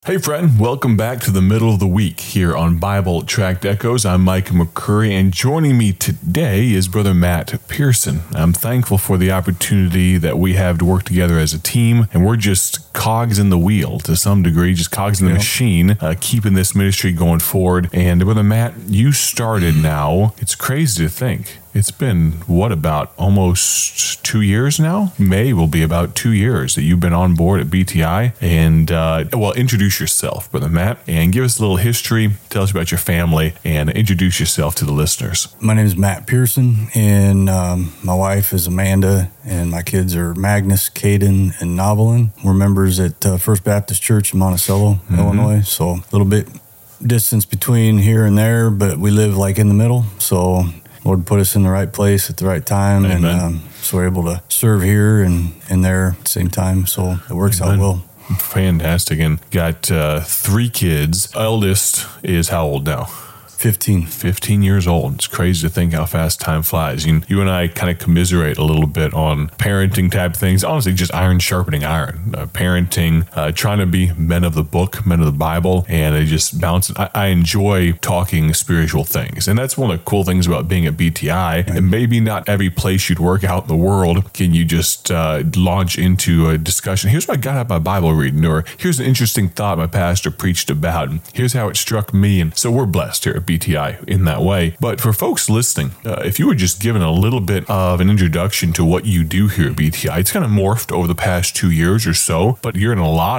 Hey friend, welcome back to the middle of the week here on Bible Tract Echoes. I'm Mike McCurry, and joining me today is Brother Matt Pearson. I'm thankful for the opportunity that we have to work together as a team, and we're just cogs in the wheel to some degree, just cogs in the machine, keeping this ministry going forward. And Brother Matt, you started now. It's crazy to think. It's been, about almost 2 years now? May will be about 2 years that you've been on board at BTI. And, introduce yourself, Brother Matt, and give us a little history. Tell us about your family and introduce yourself to the listeners. My name is Matt Pearson, and my wife is Amanda, and my kids are Magnus, Caden, and Novelin. We're members at First Baptist Church in Monticello, Illinois, so a little bit distance between here and there, but we live like in the middle, so Lord put us in the right place at the right time. Amen. And so we're able to serve here and there at the same time, so it works out well. Fantastic. And got 3 kids. Eldest is how old now? 15 years old. It's crazy to think how fast time flies. You and I kind of commiserate a little bit on parenting type things. Honestly, just iron sharpening iron. Parenting, trying to be men of the book, men of the Bible, and I just bounce. I enjoy talking spiritual things. And that's one of the cool things about being at BTI. Right. And maybe not every place you'd work out in the world can you just launch into a discussion. Here's what I got out of my Bible reading, or here's an interesting thought my pastor preached about, and here's how it struck me. And so we're blessed here at BTI in that way. But for folks listening, if you were just given a little bit of an introduction to what you do here at BTI, it's kind of morphed over the past 2 years or so, but you have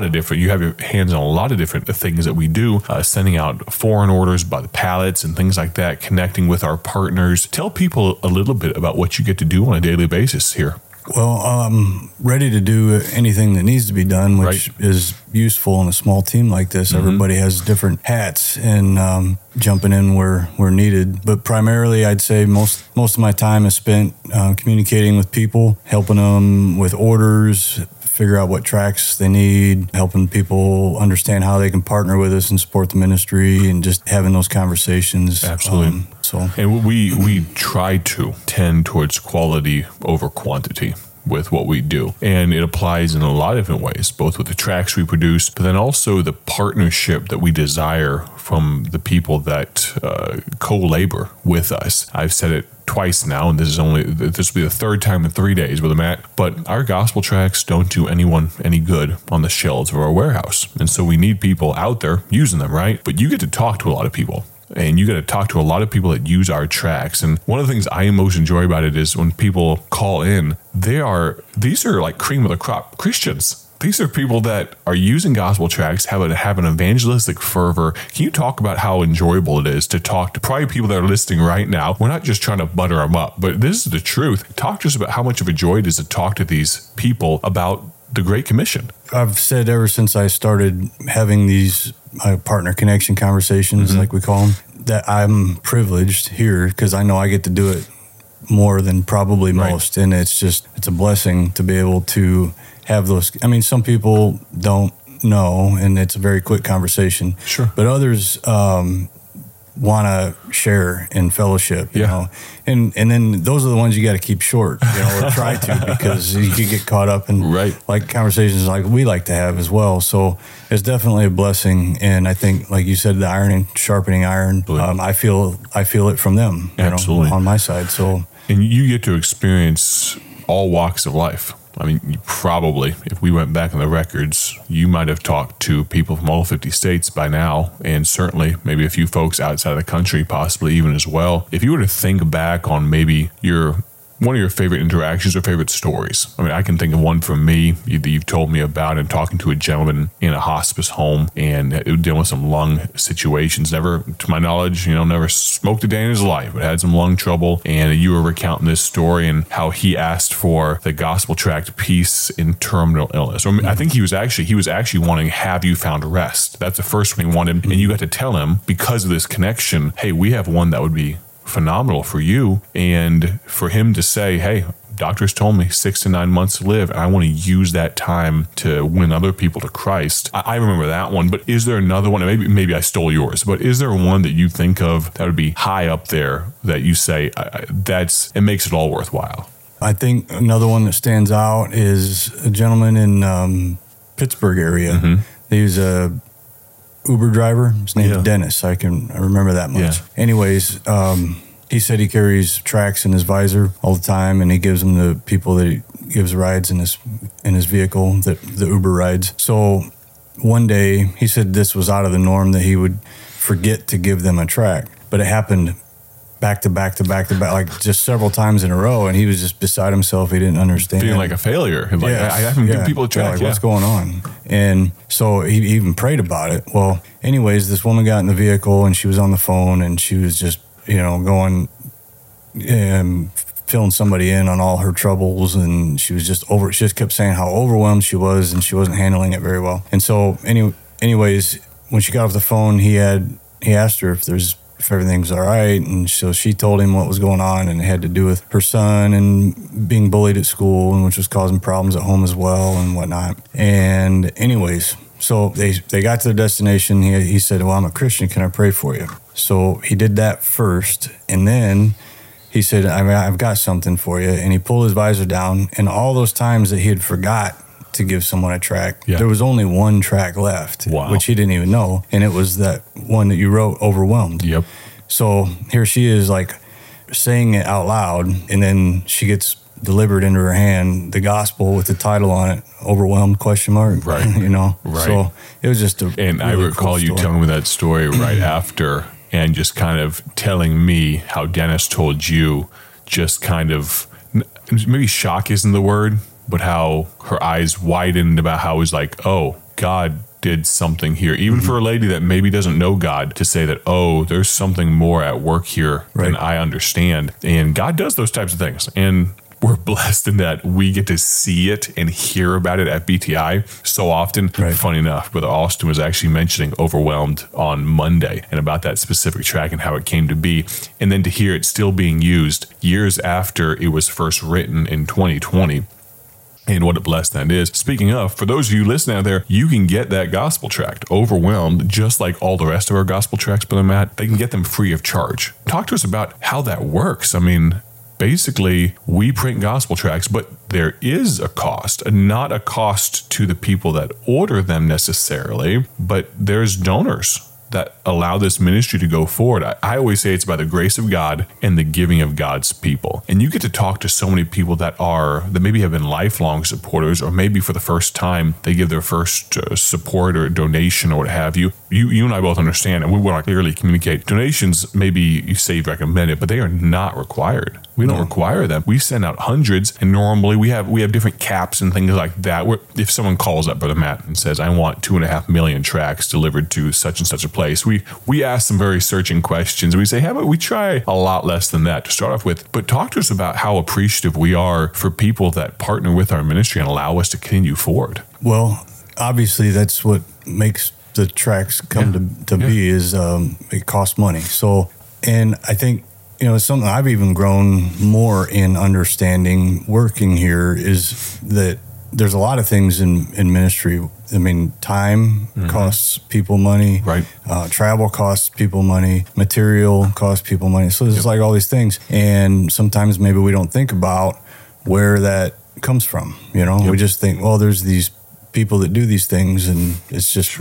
your hands on a lot of different things that we do, sending out foreign orders by the pallets and things like that, connecting with our partners. Tell people a little bit about what you get to do on a daily basis here. Well, I'm ready to do anything that needs to be done, which is useful in a small team like this. Mm-hmm. Everybody has different hats and jumping in where needed. But primarily, I'd say most of my time is spent communicating with people, helping them with orders, figure out what tracks they need, helping people understand how they can partner with us and support the ministry, and just having those conversations. Absolutely. And we try to tend towards quality over quantity with what we do. And it applies in a lot of different ways, both with the tracks we produce, but then also the partnership that we desire from the people that co-labor with us. I've said it twice now, and this will be the third time in 3 days, Brother Matt, but our gospel tracks don't do anyone any good on the shelves of our warehouse. And so we need people out there using them, right? But you get to talk to a lot of people. And you got to talk to a lot of people that use our tracks. And one of the things I most enjoy about it is when people call in, these are like cream of the crop Christians. These are people that are using gospel tracks, have an evangelistic fervor. Can you talk about how enjoyable it is to talk to probably people that are listening right now? We're not just trying to butter them up, but this is the truth. Talk to us about how much of a joy it is to talk to these people about the Great Commission. I've said ever since I started having these partner connection conversations, like we call them, that I'm privileged here because I know I get to do it more than probably most. And it's a blessing to be able to have those. I mean, some people don't know, and it's a very quick conversation. Sure. But others want to share in fellowship, you know, and then those are the ones you got to keep short, or try to, because you could get caught up in like conversations like we like to have as well. So it's definitely a blessing, and I think, like you said, the iron and sharpening iron. I feel it from them, on my side. So, and you get to experience all walks of life. I mean, you probably, if we went back in the records, you might have talked to people from all 50 states by now, and certainly maybe a few folks outside of the country, possibly even as well. If you were to think back on maybe one of your favorite interactions or favorite stories. I mean, I can think of one from me that you've told me about, and talking to a gentleman in a hospice home and dealing with some lung situations. Never, to my knowledge, never smoked a day in his life, but had some lung trouble. And you were recounting this story and how he asked for the gospel tract piece in terminal illness. Or I think he was actually wanting, have you found rest? That's the first one he wanted. And you got to tell him, because of this connection, hey, we have one that would be phenomenal for you. And for him to say, hey, doctors told me 6 to 9 months to live, and I want to use that time to win other people to Christ. I remember that one. But is there another one? Maybe I stole yours, but is there one that you think of that would be high up there that you say it makes it all worthwhile? I think another one that stands out is a gentleman in Pittsburgh area. Mm-hmm. He was a Uber driver. His name's Dennis. I remember that much. Yeah. Anyways, he said he carries tracks in his visor all the time, and he gives them to people that he gives rides in his vehicle, the Uber rides. So one day he said this was out of the norm, that he would forget to give them a track, but it happened back to back, like just several times in a row, and he was just beside himself. He didn't understand, feeling like a failure. Like, I haven't given people a track. What's going on? And so he even prayed about it. Well, anyways, this woman got in the vehicle and she was on the phone, and she was just going and filling somebody in on all her troubles, and she just kept saying how overwhelmed she was, and she wasn't handling it very well. And so anyways, when she got off the phone, he asked her if everything's all right, and so she told him what was going on, and it had to do with her son and being bullied at school, and which was causing problems at home as well and whatnot. And anyways, so they got to their destination. He said, well, I'm a Christian, can I pray for you? So he did that first, and then he said, I've got something for you. And he pulled his visor down, and all those times that he had forgot to give someone a track, there was only one track left, which he didn't even know. And it was that one that you wrote, Overwhelmed. Yep. So here she is, like, saying it out loud, and then she gets delivered into her hand the gospel with the title on it, Overwhelmed ? Right. Right. So it was just and I recall you telling me that story right after, and just kind of telling me how Dennis told you, just kind of, maybe shock isn't the word, but how her eyes widened about how it was like, oh, God did something here. Even for a lady that maybe doesn't know God, to say that, oh, there's something more at work here than I understand. And God does those types of things. And we're blessed in that we get to see it and hear about it at BTI so often. Funny enough, Brother Austin was actually mentioning Overwhelmed on Monday and about that specific track and how it came to be. And then to hear it still being used years after it was first written in 2020. And what a blessed that is. Speaking of, for those of you listening out there, you can get that gospel tract, Overwhelmed, just like all the rest of our gospel tracts, Brother Matt. They can get them free of charge. Talk to us about how that works. I mean, basically, we print gospel tracts, but there is a cost, not a cost to the people that order them necessarily, but there's donors that allow this ministry to go forward. I always say it's by the grace of God and the giving of God's people. And you get to talk to so many people that maybe have been lifelong supporters, or maybe for the first time they give their first support or donation or what have you. You and I both understand, and we want to clearly communicate. Donations, maybe you say you recommend it, but they are not required. We don't require them. We send out hundreds, and normally we have different caps and things like that. If someone calls up Brother Matt and says, I want 2.5 million tracts delivered to such and such a place, we ask some very searching questions. We say, how about we try a lot less than that to start off with? But talk to us about how appreciative we are for people that partner with our ministry and allow us to continue forward. Well, obviously that's what makes the tracks come to be, is it costs money. So, and I think, it's something I've even grown more in understanding working here, is that there's a lot of things in ministry. I mean, time costs people money. Right. Travel costs people money. Material costs people money. So there's like all these things. And sometimes maybe we don't think about where that comes from. We just think, well, there's these people that do these things, and it's just,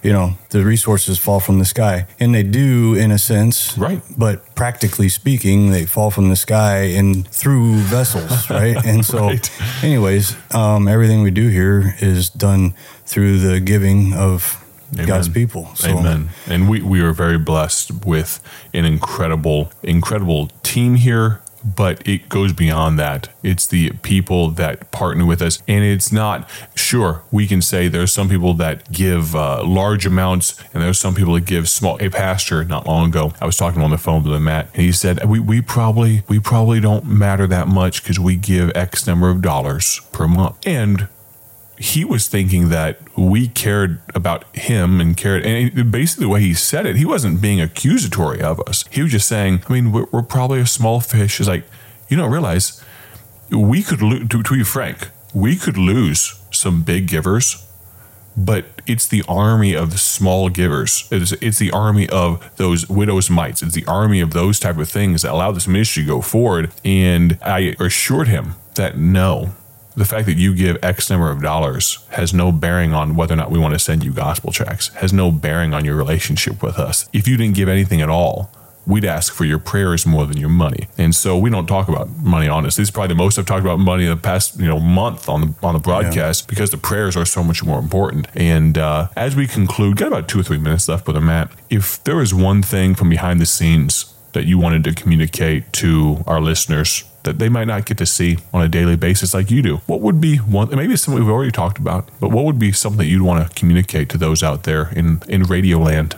the resources fall from the sky. And they do, in a sense. Right. But practically speaking, they fall from the sky and through vessels, right? And so, anyways, everything we do here is done through the giving of God's people. So. Amen. And we are very blessed with an incredible team here. But it goes beyond that. It's the people that partner with us. And it's not, sure, we can say there's some people that give large amounts, and there's some people that give small. A pastor not long ago, I was talking on the phone with Matt, and he said, we probably don't matter that much because we give X number of dollars per month. And he was thinking that we cared about him and basically the way he said it, he wasn't being accusatory of us. He was just saying, we're probably a small fish. It's like, you don't realize we could lose, to be frank, we could lose some big givers, but it's the army of the small givers. It's the army of those widows' mites. It's the army of those type of things that allow this ministry to go forward. And I assured him that no, The fact that you give X number of dollars has no bearing on whether or not we want to send you gospel tracts, has no bearing on your relationship with us. If you didn't give anything at all, we'd ask for your prayers more than your money. And so we don't talk about money, honestly. This is probably the most I've talked about money in the past month on the broadcast, because the prayers are so much more important. And as we conclude, got about 2 or 3 minutes left, Brother Matt. If there is one thing from behind the scenes that you wanted to communicate to our listeners that they might not get to see on a daily basis like you do, what would be one? Maybe it's something we've already talked about, but what would be something that you'd want to communicate to those out there in radio land?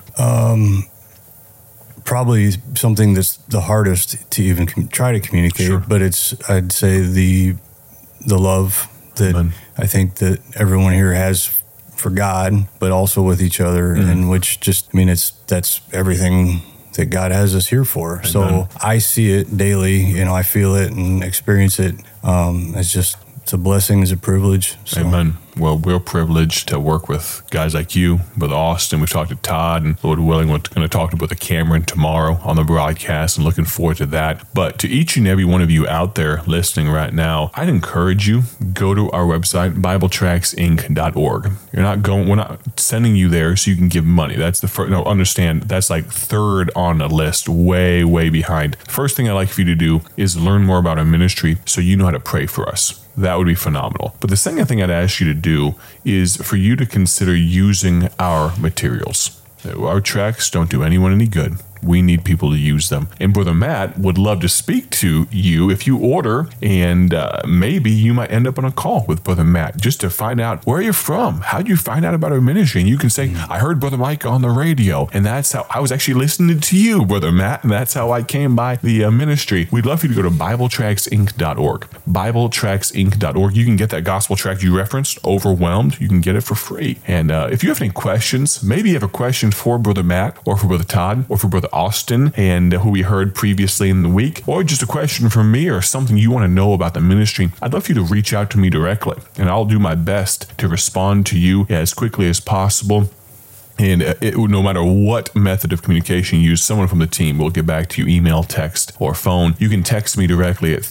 Probably something that's the hardest to even try to communicate, Sure. But I'd say the love that Amen. I think that everyone here has for God, but also with each other, and which that's everything that God has us here for. Amen. So I see it daily, I feel it and experience it. It's a blessing, it's a privilege. So. Amen. Well, we're privileged to work with guys like you, Brother Austin. We've talked to Todd, and Lord willing, we're going to talk to Brother Cameron tomorrow on the broadcast, and looking forward to that. But to each and every one of you out there listening right now, I'd encourage you, go to our website, BibleTracksInc.org. We're not sending you there so you can give money. That's the first. No, understand, that's like third on the list, way, way behind. First thing I'd like for you to do is learn more about our ministry so you know how to pray for us. That would be phenomenal. But the second thing I'd ask you to do is for you to consider using our materials. Our tracts don't do anyone any good. We need people to use them. And Brother Matt would love to speak to you if you order, and maybe you might end up on a call with Brother Matt just to find out where you're from. How'd you find out about our ministry? And you can say, I heard Brother Mike on the radio, and that's how I was actually listening to you, Brother Matt, and that's how I came by the ministry. We'd love for you to go to BibleTracksInc.org. BibleTracksInc.org. You can get that gospel tract you referenced, Overwhelmed. You can get it for free. And if you have any questions, maybe you have a question for Brother Matt or for Brother Todd or for Brother Austin, and who we heard previously in the week, or just a question from me or something you want to know about the ministry, I'd love for you to reach out to me directly, and I'll do my best to respond to you as quickly as possible. And no matter what method of communication you use, someone from the team will get back to you, email, text, or phone. You can text me directly at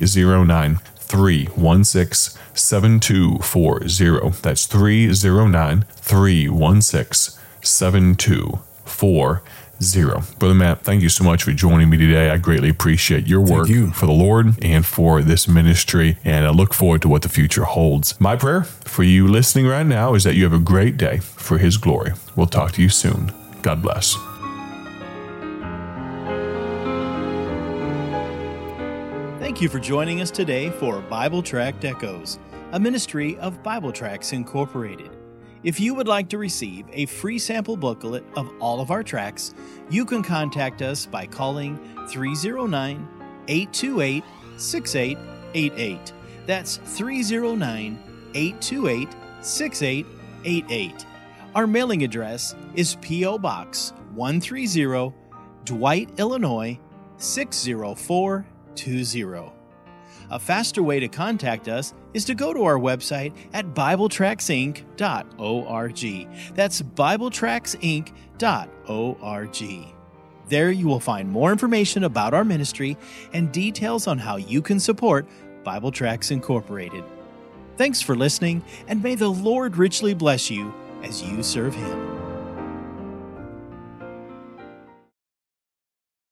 309-316-7240. That's 309-316-7240. Brother Matt, thank you so much for joining me today. I greatly appreciate your work for the Lord and for this ministry, and I look forward to what the future holds. My prayer for you listening right now is that you have a great day for His glory. We'll talk to you soon. God bless. Thank you for joining us today for Bible Tract Echoes, a ministry of Bible Tracts Incorporated. If you would like to receive a free sample booklet of all of our tracts, you can contact us by calling 309-828-6888. That's 309-828-6888. Our mailing address is P.O. Box 130, Dwight, Illinois 60420. A faster way to contact us is to go to our website at BibleTracksInc.org. That's BibleTracksInc.org. There you will find more information about our ministry and details on how you can support Bible Tracts Incorporated. Thanks for listening, and may the Lord richly bless you as you serve Him.